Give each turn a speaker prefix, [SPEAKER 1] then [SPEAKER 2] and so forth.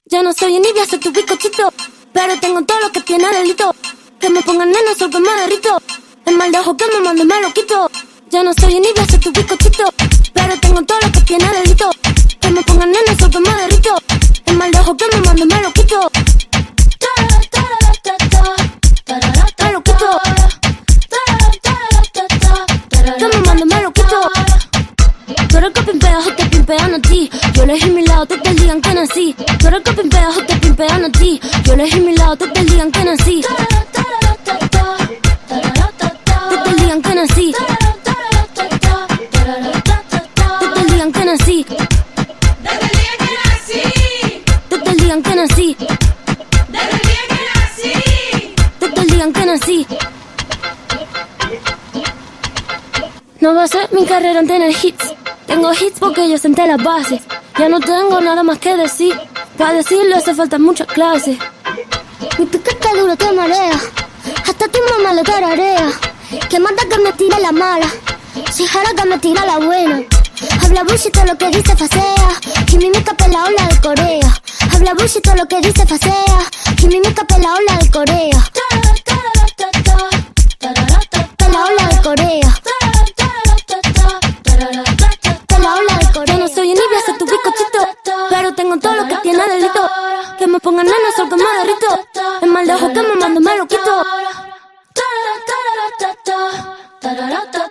[SPEAKER 1] Ya no soy envidia, soy tu bizcochito, pero tengo todo lo que tiene delito. Que me pongan nena, sol que me derrito. El mal de ojo que me mando me lo quito. Ya no soy envidia, soy tu bizcochito, pero tengo todo lo que tiene delito. Que me pongan nena, sol que me derrito. El mal de ojo que me mando me lo quito. Me lo quito. Que me mando me lo quito. Tú eres el que pimpea o te pimpean a ti. Yo elegí mi lado, te digan que nací. Tú eres el que pimpea o te pimpean a ti. Yo elegí mi lado, te digan que nací. Te digan que nací. Te digan que nací. Te digan que nací. Te digan que nací. No va a ser mi carrera en tener hits. Tengo hits porque yo senté las bases. Ya no tengo nada más que decir. Para decirlo hace falta muchas clases. Mi piquete duro te marea. Hasta tu mamá le tararea. Que manda que me tira la mala. Si jara que me tira la buena. Habla bullshit todo lo que dice facea. Y mi mica la ola de Corea. Habla bullshit todo lo que dice facea. Y mi mica la ola de Corea. La ola de Corea. Yo no soy envidia, soy tu bizcochito, pero tengo todo lo que tiene delito. Que me pongan nena, sol que me derrito. El mal de ojo que me mando me lo quito.